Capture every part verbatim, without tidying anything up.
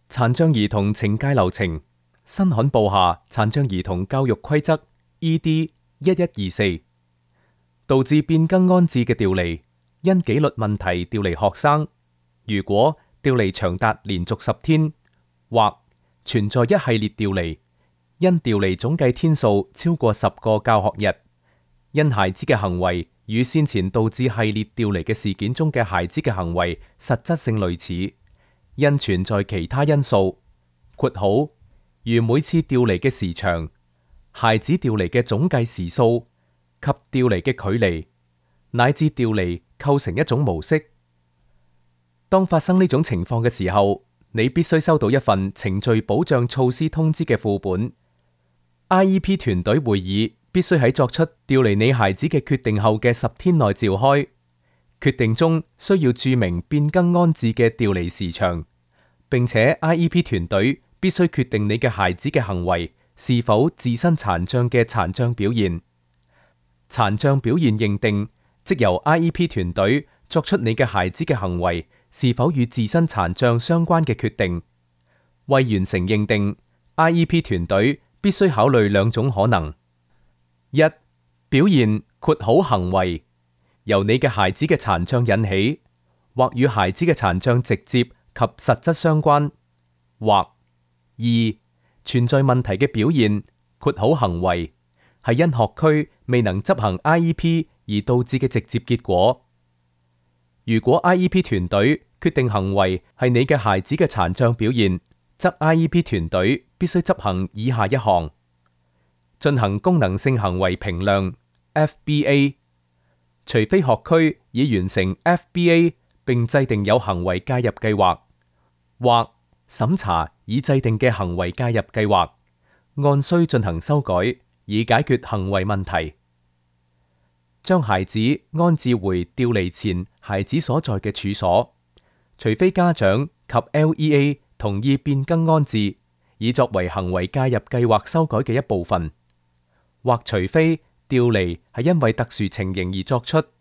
殘障兒童懲戒流程新刊報下殘障兒童教育規則 E D 一一二四，導致變更安置嘅調離，因紀律問題調離學生，如果調離長達連續十天，或存在一系列調離，因調離總計天數超過十個教學日，因孩子嘅行為與先前導致系列調離嘅事件中嘅孩子嘅行為實質性類似，因存在其他因素（括號如每次調離嘅時長、孩子調離嘅總計時數及調離嘅距離，乃至調離構成一種模式）。當發生呢種情況嘅時候，你必須收到一份程序保障措施通知嘅副本。I E P 團隊會議必須喺作出調離你孩子嘅決定後嘅十天內召開。決定中需要注明變更安置嘅調離時長，並且 I E P 團隊必須決定你嘅孩子嘅行為是否自身殘障嘅殘障表現。殘障表現認定即由 I E P 團隊作出你嘅孩子嘅行為是否與自身殘障相關嘅決定。為完成認定， I E P 團隊必須考慮兩種可能：一、表現括號行為由你嘅孩子嘅殘障引起，或與孩子嘅殘障直接及實質相關；或二、存在問題嘅表現括號行為係因學區未能執行 I E P 而導致嘅直接結果。如果 I E P 團隊決定行為係你嘅孩子嘅殘障表現，則 I E P 團隊必須執行以下一項：進行功能性行為評量 F B A， 除非學區已完成 F B A 並制定有行為介入計劃，或審查已制定嘅行為介入計劃，按需進行修改，以解決行為問題。將孩子安置回調離前孩子所在嘅處所，除非家長及 L E A 同意變更安置，以作為行為介入計劃修改嘅一部分，或除非調離係因為特殊情形而作出。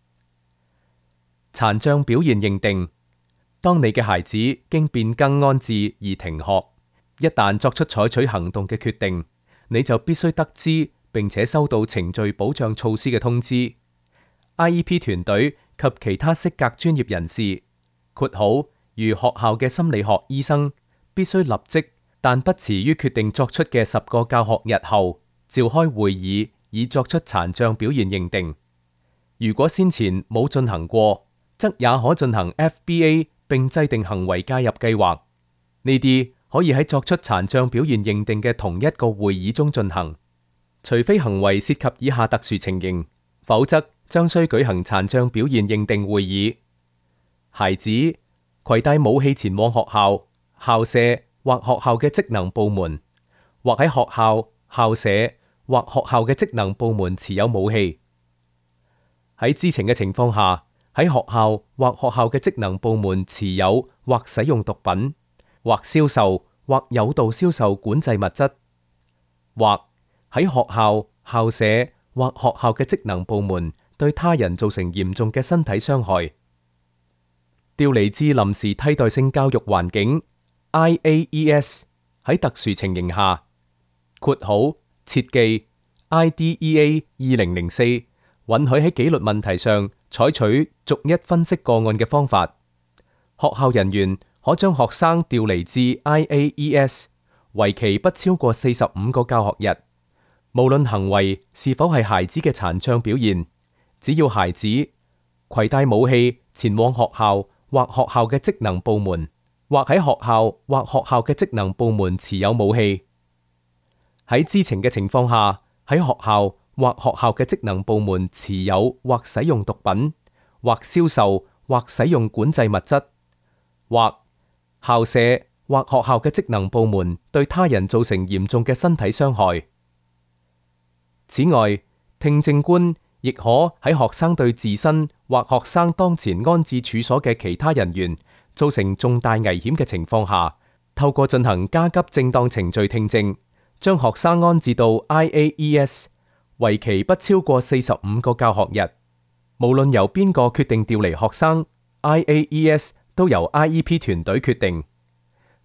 殘障表現認定：當你嘅孩子經變更安置而停學，一旦作出採取行動嘅決定，你就必須得知並且收到程序保障措施嘅通知。I E P 團隊及其他適格專業人士（括號如學校嘅心理學醫生）必須立即，但不遲於決定作出嘅十個教學日後，召開會議以作出殘障表現認定。如果先前冇進行過，則也可進行 F B A 並制定行為介入計劃。呢啲可以喺作出殘障表現認定嘅同一個會議中進行。除非行為涉及以下特殊情形，否則將需舉行殘障表現認定會議。孩子攜帶武器前往學校、校舍或學校嘅職能部門，或喺學校、校舍或學校嘅職能部門持有武器。喺知情嘅情況下，喺學校或學校嘅職能部門持有或使用毒品，或銷售或誘導銷售管制物質，或喺學校、校舍或學校嘅職能部門對他人造成嚴重嘅身體傷害。調離至臨時替代性教育環境 I A E S 喺特殊情形下（括號設計 I D E A 二零零四）允許喺紀律問題上採取逐一分析個案嘅方法。學校人員可將學生調離至 I A E S， 為期不超過四十五個教學日。無論行為是否係孩子嘅殘障表現，只要孩子攜帶武器前往學校或學校嘅職能部門，或喺學校或學校嘅職能部門持有武器。喺知情嘅情況下，喺學校或學校嘅職能部門持有或使用毒品，或銷售或使用管制物質，或校舍或學校嘅職能部門對他人造成嚴重嘅身體傷害。此外，聽證官亦可喺學生對自身或學生當前安置處所嘅其他人員造成重大危險嘅情況下，透過進行加急正當程序聽證，將學生安置到 I A E S， 為期不超過四十五個教學日。無論由邊個決定調離學生，I A E S 都由 I E P 團隊決定。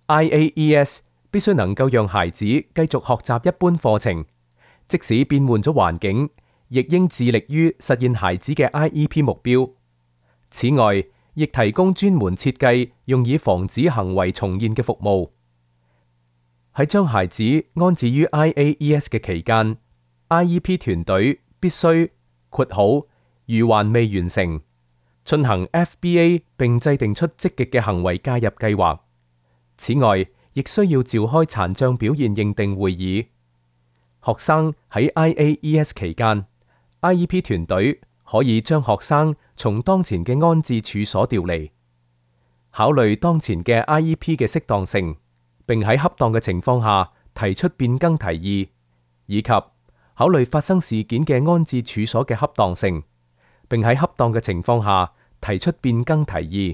I A E S 必須能夠讓孩子繼續學習一般課程，即使變換咗環境，亦應致力於實現孩子嘅 I E P 目標。此外，亦提供專門設計用以防止行為重現嘅服務。喺將孩子安置於 I A E S 嘅期間， I E P 團隊必須括好如還未完成，進行 F B A 並制定出積極嘅行為介入計劃。此外，亦需要召開殘障表現認定會議。學生喺 I A E S 期間， I E P 團隊可以將學生從當前嘅安置處所調離，考慮當前嘅 I E P 嘅適當性，並喺恰當嘅情況下提出變更提議，以及考慮發生事件嘅安置處所嘅恰當性，並喺恰當嘅情況下提出變更提議。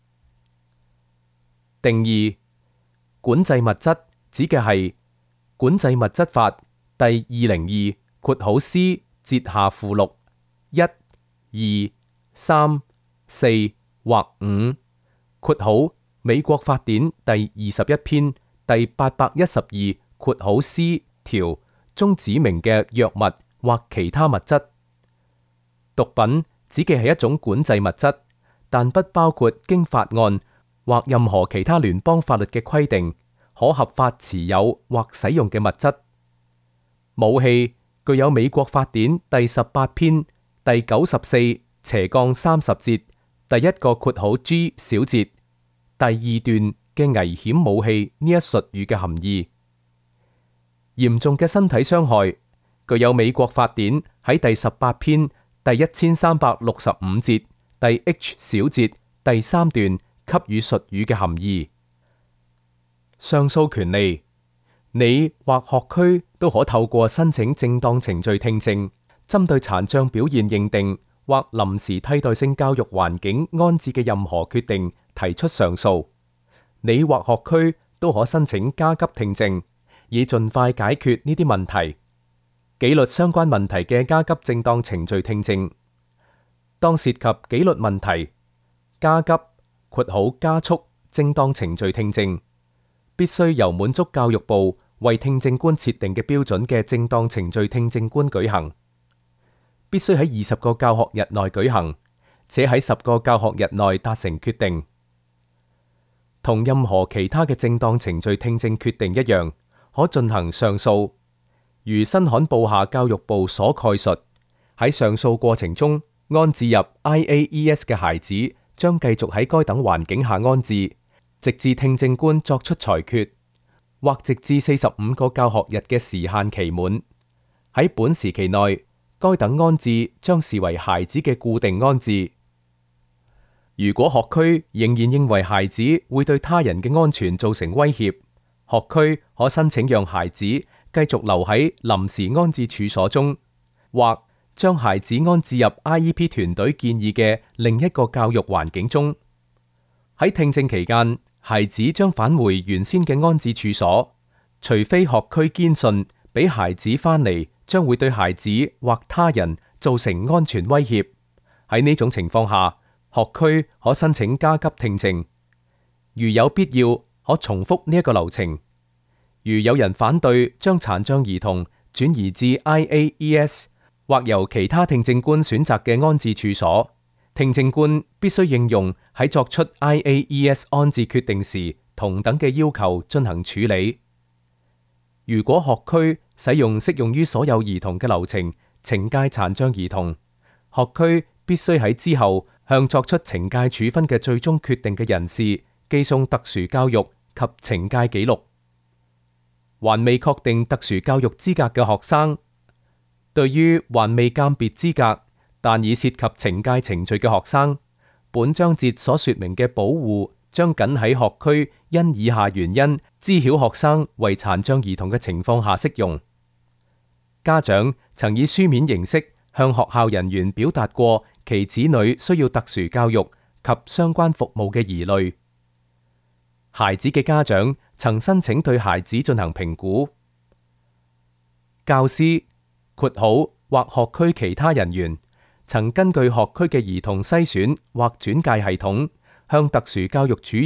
定義：管制物質指嘅係管制物質法第二零二括號 C 節下附錄一、二、三、四或五括號美國法典第二十一篇第八百一十二括號 C 條中指明嘅藥物或其他物質。毒品指嘅係一種管制物質，但不包括經法案或任何其他聯邦法律嘅規定可合法持有或使用嘅物質。武器具有美國法典第十八篇第九十四斜槓三十節第一個括號 G 小節第二段嘅危險武器呢一術語嘅含義。嚴重嘅身體傷害具有美國法典喺第十八篇第一千三百六十五節第 H 小節第三段給予術語嘅含義。上訴權利，你或學區都可透過申請正當程序聽證，針對殘障表現認定或臨時替代性教育環境安置嘅任何決定提出上訴。你或學區都可申請加急聽證，以盡快解決呢啲問題。紀律相關問題嘅加急正當程序聽證，當涉及紀律問題，加急括號加速正當程序聽證必須由滿足教育部為聽證官設定嘅標準嘅正當程序聽證官舉行，必須喺二十個教學日內舉行，且喺十個教學日內達成決定。同任何其他嘅正當程序聽證決定一樣，可進行上訴。如新罕布夏教育部所概述，喺上訴過程中安置入 I A E S 嘅孩子將繼續喺該等環境下安置，直至聽證官作出裁決，或直至四十五個教學日嘅時限期滿。喺本時期內，該等安置將視為孩子嘅固定安置。如果學區仍然認為孩子會對他人嘅安全造成威脅，學區可申請讓孩子繼續留喺臨時安置處所中，或將孩子安置入 I E P 團隊建議嘅另一個教育環境中。喺聽證期間，孩子將返回原先嘅安置處所，除非學區堅信俾孩子返嚟將會對孩子或他人造成安全威脅。喺呢種情況下，學區可申請加急聽證。如有必要，可重複呢一個流程。如有人反對將殘障兒童轉移至 I A E S 或由其他聽證官選擇嘅安置處所，聽證官必須應用喺作出 I A E S 安置決定時同等嘅要求進行處理。如果學區使用適用於所有兒童嘅流程懲戒殘障兒童，學區必須喺之後向作出懲戒處分嘅最終決定嘅人士寄送特殊教育及懲戒記錄。還未確定特殊教育資格嘅學生，對於還未鑑別資格但已涉及懲戒程序嘅學生，本章節所說明嘅保護將僅喺學區因以下原因知曉學生為殘障兒童嘅情況下適用。家長曾以書面形式向學校人員表達過其子女需要特殊教育及相關服務嘅疑慮。孩子嘅家長曾申請對孩子進行評估。教師括號或學區其他人員曾根據學區嘅兒童篩選或轉介系統，向特殊教育主任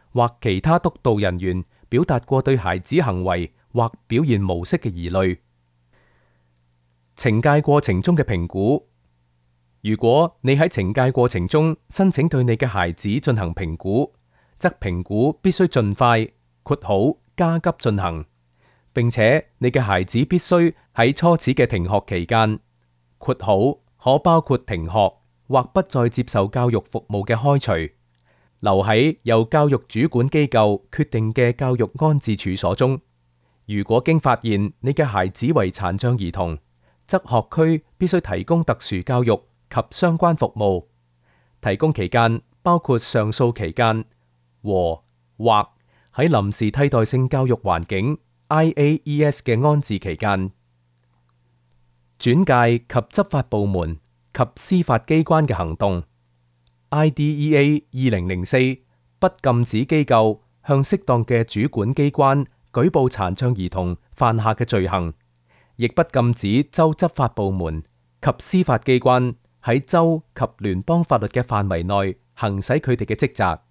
或其他督導人員表達過對孩子行為或表現模式嘅疑慮。懲戒過程中嘅評估。如果你喺懲戒過程中申請對你嘅孩子進行評估，則評估必須盡快（括號加急）進行，並且你嘅孩子必須喺初始嘅停學期間（括號可包括停學或不再接受教育服務嘅開除）留喺由教育主管機構決定嘅教育安置處所中。如果經發現你嘅孩子為殘障兒童，則學區必須提供特殊教育及相關服務，提供期間包括上訴期間和或喺臨時替代性教育環境 I A E S 嘅安置期間。轉介及執法部門及司法機關嘅行動 I D E A 二零零四不禁止機構向適當嘅主管機關舉報殘障兒童犯下嘅罪行，亦不禁止州執法部門及司法機關喺州及聯邦法律嘅範圍內行使佢哋嘅職責。